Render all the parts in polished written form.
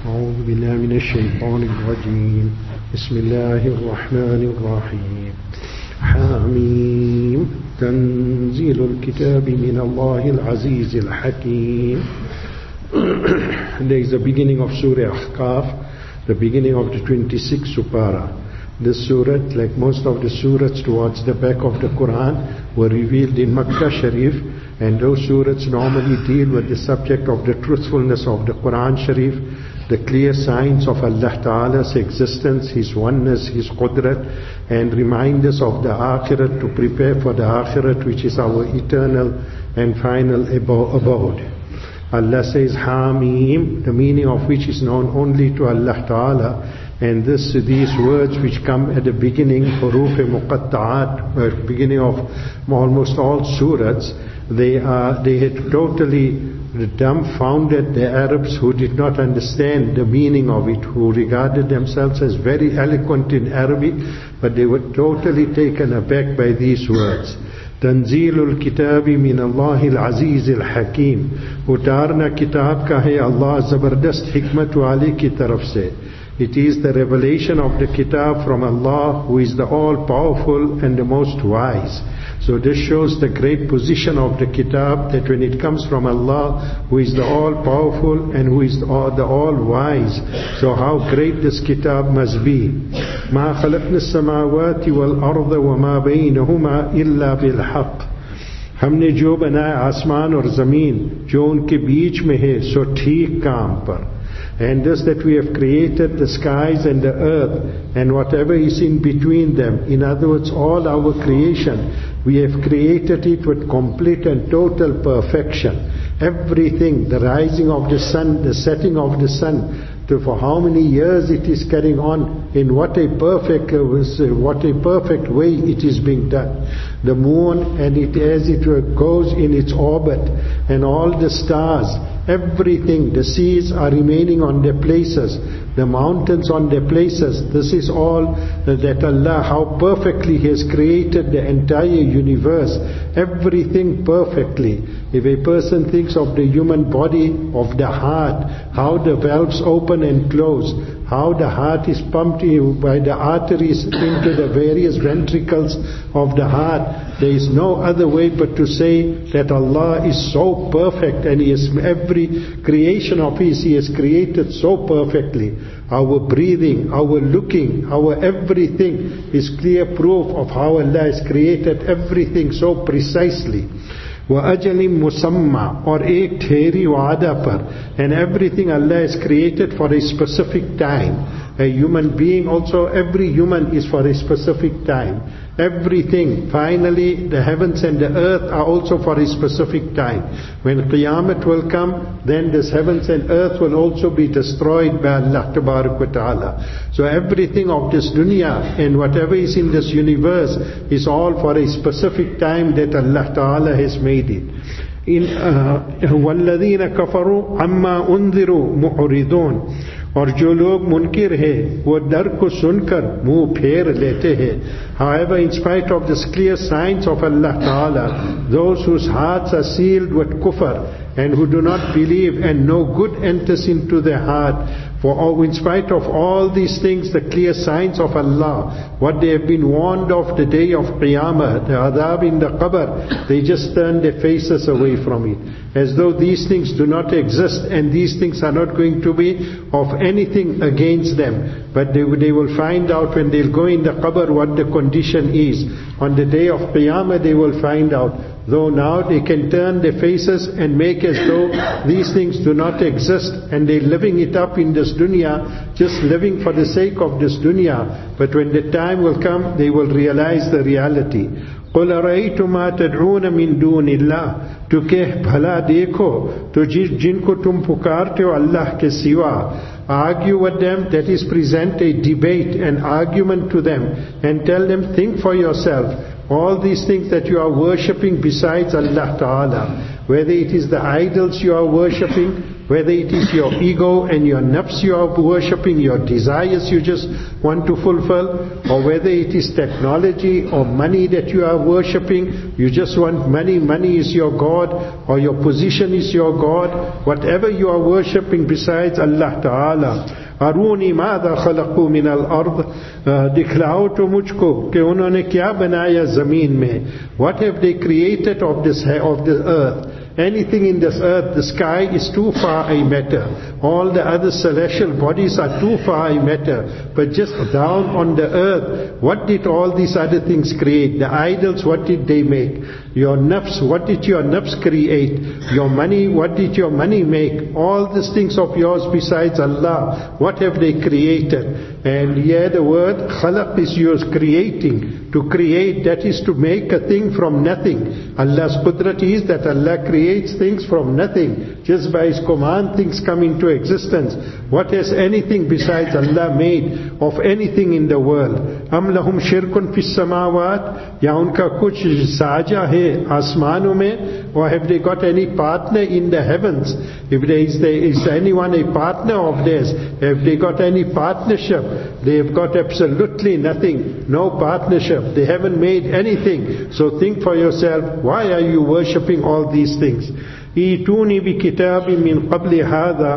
أعوذ بالله من الشيطان الرجيم بسم الله الرحمن الرحيم حاميم تنزيل الكتاب من الله العزيز الحكيم. There is the beginning of Surah Ahqaf, the beginning of the 26th Supara. This surah, like most of the surahs towards the back of the Quran, were revealed in Makkah Sharif, and those surahs normally deal with the subject of the truthfulness of the Quran Sharif, the clear signs of Allah Ta'ala's existence, His oneness, His qudrat, and remind us of the Akhirat, to prepare for the Akhirat, which is our eternal and final abode. Allah says Hamim, the meaning of which is known only to Allah Ta'ala. And these words which come at the beginning, huruf muqatta'at, beginning of almost all surahs, they had totally dumbfounded the Arabs who did not understand the meaning of it, who regarded themselves as very eloquent in Arabic, but they were totally taken aback by these words. Tanzilul kitabi min Allahil Azizil Hakim. Utarna kitab ka hai Allah zabardast hikmat wali ki taraf se. It is the revelation of the kitab from Allah, who is the all-powerful and the most wise. So this shows the great position of the kitab, that when it comes from Allah, who is the all-powerful and who is the all-wise, so how great this kitab must be. مَا خَلَقْنَا السَّمَاوَاتِ وَالْأَرْضَ وَمَا بَيْنَهُمَا إِلَّا بِالْحَقِّ. हमने जो बनाया आसमान और ज़मीन, जो उनके बीच में है, सो ठीक काम पर. And thus that we have created the skies and the earth and whatever is in between them. In other words, all our creation, we have created it with complete and total perfection. Everything, the rising of the sun, the setting of the sun, for how many years it is carrying on, in what a perfect way it is being done. The moon, and it as it goes in its orbit, and all the stars, everything, the seas are remaining on their places, the mountains on their places. This is all that Allah, how perfectly He has created the entire universe, everything perfectly. If a person thinks of the human body, of the heart, how the valves open and close, how the heart is pumped by the arteries into the various ventricles of the heart, there is no other way but to say that Allah is so perfect, and He has every creation of His, He has created so perfectly. Our breathing, our looking, our everything is clear proof of how Allah has created everything so precisely. وَأَجَلٍ مُسَمَّى, or ek theri wa'ada par, and everything Allah has created for a specific time. A human being also, every human is for a specific time. Everything, finally the heavens and the earth are also for a specific time. When Qiyamah will come, then this heavens and earth will also be destroyed by Allah Tabarak wa Ta'ala. So everything of this dunya and whatever is in this universe is all for a specific time that Allah Ta'ala has made it. وَالَّذِينَ كَفَرُوا عَمَّا أُنذِرُوا مُعْرِضُونَ. और जो लोग मुनकिर है वो डर को सुनकर मुंह फेर लेते हैं. However, in spite of the clear signs of Allah Ta'ala, those whose hearts are sealed with kufr and who do not believe, and no good enters into their heart, for in spite of all these things, the clear signs of Allah, what they have been warned of the day of Qiyamah, the adhab in the qabr, they just turn their faces away from it, as though these things do not exist and these things are not going to be of anything against them. But they will find out when they'll go in the qabr what the condition is. On the day of Qiyamah they will find out. Though now they can turn their faces and make as though these things do not exist, and they're living it up in this dunya, just living for the sake of this dunya. But when the time will come, they will realize the reality. قُلْ أَرَأَيْتُمْ مَا تَدْعُونَ مِن دُونِ اللَّهِ. تو کہہ بھلا دیکھو تو جن کو تم پکارتے ہو اللہ کے سوا. Argue with them, that is, present a debate, an argument to them, and tell them, think for yourself. All these things that you are worshipping besides Allah Ta'ala, whether it is the idols you are worshipping, whether it is your ego and your nafs you are worshipping, your desires you just want to fulfill, or whether it is technology or money that you are worshipping, you just want money, money is your God, or your position is your God, whatever you are worshipping besides Allah Ta'ala. अरूनी मादा खलक़ू मिनल अर्द, दिखलाओ तो मुझको कि उन्होंने क्या बनाया जमीन में. What have they created of this earth? Anything in this earth, the sky is too far a matter. All the other celestial bodies are too far a matter. But just down on the earth, what did all these other things create? The idols, what did they make? Your nafs, what did your nafs create? Your money, what did your money make? All these things of yours besides Allah, what have they created? And here the word khalaq is used, creating. To create, that is to make a thing from nothing. Allah's qudrat is that Allah creates things from nothing. Just by His command things come into existence. What has anything besides Allah made of anything in the world? Am lahum shirkun fis samawat? Ya unka kuch saja hai asmanu mein? Or have they got any partner in the heavens? If there is anyone a partner of theirs, have they got any partnership? They have got absolutely nothing, no partnership. They haven't made anything. So think for yourself, why are you worshipping all these things? ईतूनी भी किताबी मिन क़ब्ल हादा,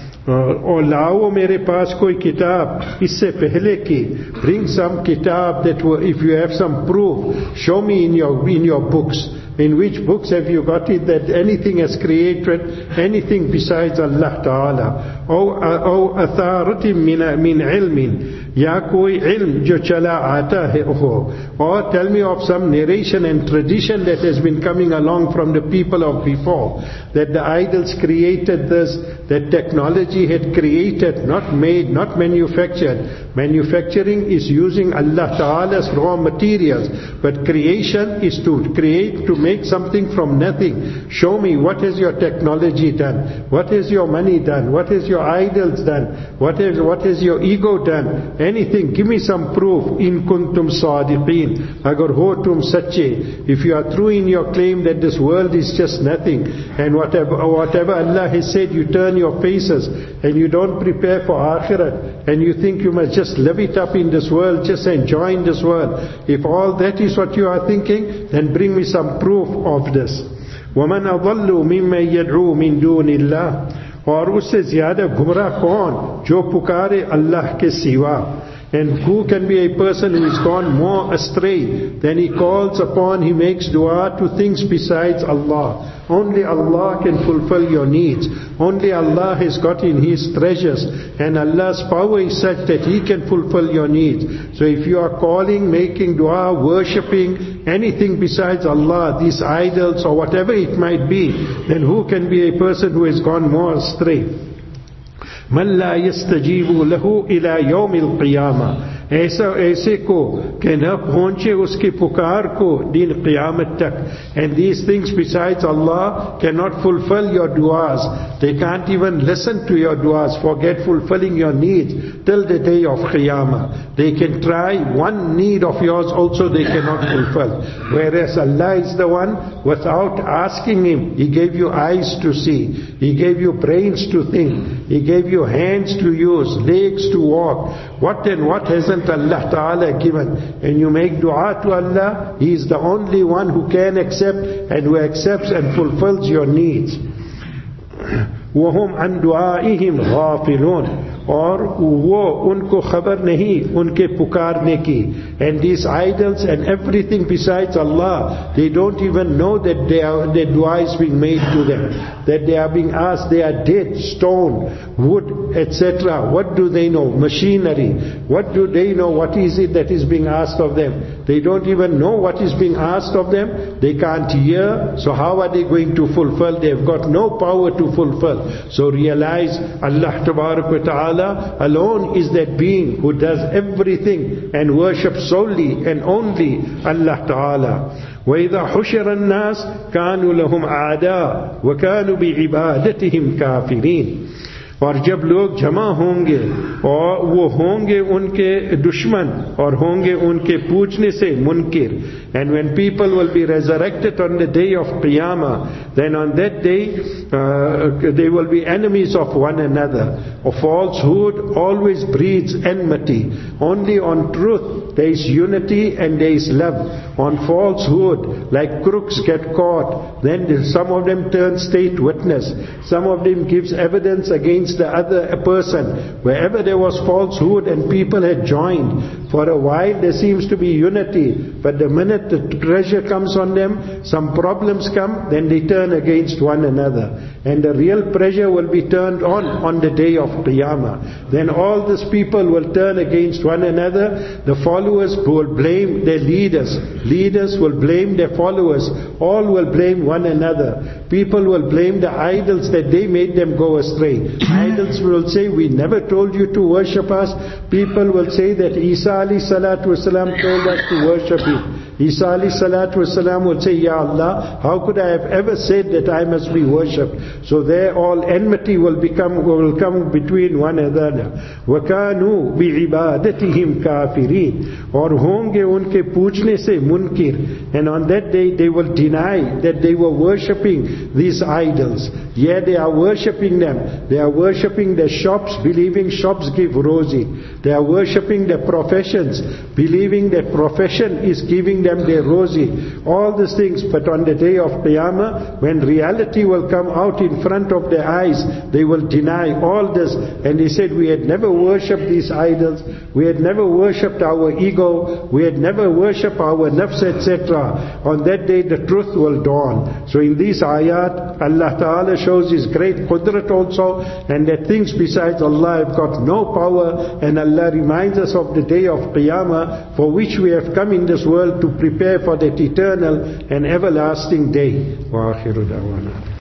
और लाओ मेरे पास कोई किताब इससे पहले की. Bring some kitab that if you have some proof, show me in your books. In which books have you got it that anything has created anything besides Allah Ta'ala? Or authority min ilmin, या कोई ilm जो चला आता है हो. Or tell me of some narration and tradition that has been coming along from the people of before, that the idols created this, that technology had created, not made, not manufactured. Manufacturing is using Allah Ta'ala's raw materials, but creation is to create, to make something from nothing. Show me, what has your technology done? What has your money done? What has your idols done? What has your ego done? Anything, give me some proof. In kuntum sadiqeen, agar ho tum sache. If you are true in your claim that this world is just nothing, and whatever Allah has said, you turn your faces and you don't prepare for akhirat, and you think you must just live it up in this world, just enjoy in this world. If all that is what you are thinking, then bring me some proof of this. وَمَنْ أَضَلُّ مِمَّنْ يَدْعُو مِنْ دُونِ اللَّهِ, और उससे ज्यादा गुमराह कौन जो पुकारे अल्लाह के सिवा. And who can be a person who is gone more astray than he calls upon, he makes dua to things besides Allah. Only Allah can fulfill your needs. Only Allah has got in His treasures, and Allah's power is such that He can fulfill your needs. So if you are calling, making dua, worshipping anything besides Allah, these idols or whatever it might be, then who can be a person who has gone more astray? من لا يستجيب له إلى يوم القيامة, ऐसे को कि न पहुंचे उसकी पुकार को दिन क़यामत तक. And these things besides Allah cannot fulfill your duas. They can't even listen to your duas, forget fulfilling your needs till the day of Qiyamah. They can try one need of yours also, they cannot fulfill. Whereas Allah is the one, without asking Him, He gave you eyes to see, He gave you brains to think, He gave you hands to use, legs to walk. What and what hasn't Allah Ta'ala given? And you make dua to Allah, He is the only one who can accept and who accepts and fulfills your needs. وَهُمْ عَنْ دُعَائِهِمْ غَافِلُونَ, और वो उनको खबर नहीं उनके पुकारने की. And these idols and everything besides Allah, they don't even know that their dua is being made to them, that they are being asked. They are dead, stone, wood, etc. What do they know? Machinery. What do they know? What is it that is being asked of them? They don't even know what is being asked of them. They can't hear, so how are they going to fulfill? They have got no power to fulfill. So realize Allah Tabarak wa Ta'ala alone is that being who does everything, and worship solely and only Allah Ta'ala. وَإِذَا حُشِرَ النَّاسِ كَانُوا لَهُمْ أَعْدَاءَ وَكَانُوا بِعِبَادَتِهِمْ كَافِرِينَ. और जब लोग जमा होंगे और वो होंगे उनके दुश्मन और होंगे उनके पूछने से मुनकिर. And when people will be resurrected on the day of Qiyamah, then on that day they will be enemies of one another. A falsehood always breeds enmity. Only on truth there is unity and there is love. On falsehood, like crooks get caught, then some of them turn state witness. Some of them gives evidence against the other person. Wherever there was falsehood and people had joined, for a while there seems to be unity, but the minute the pressure comes on them, some problems come, then they turn against one another. And the real pressure will be turned on the day of Qiyamah. Then all these people will turn against one another. The followers will blame their leaders. Leaders will blame their followers. All will blame one another. People will blame the idols that they made them go astray. Idols will say, we never told you to worship us. People will say that Isa alayhi salatu wasalam told us to worship him. Isa alayhi salatu wasalam will say, Ya Allah, how could I have ever said that I must be worshipped? So there all enmity will come between one another. وَكَانُوا بِعِبَادَتِهِمْ كَافِرِينَ. Or honge unke poochne se munkir. And on that day they will deny that they were worshipping these idols. Yeah, they are worshipping them. They are worshipping their shops, believing shops give rozi. They are worshipping their professions, believing that profession is giving them their rozi. All these things, but on the day of Qiyamah, when reality will come out in front of their eyes, they will deny all this. And he said, we had never worshipped these idols. We had never worshipped our ego. We had never worshipped our nafs, etc. On that day, the truth will dawn. So in these ayat, Allah Ta'ala shows His great qudrat also, and that things besides Allah have got no power. And Allah reminds us of the day of Qiyamah, for which we have come in this world to prepare for that eternal and everlasting day. Wa akhiru da'wana.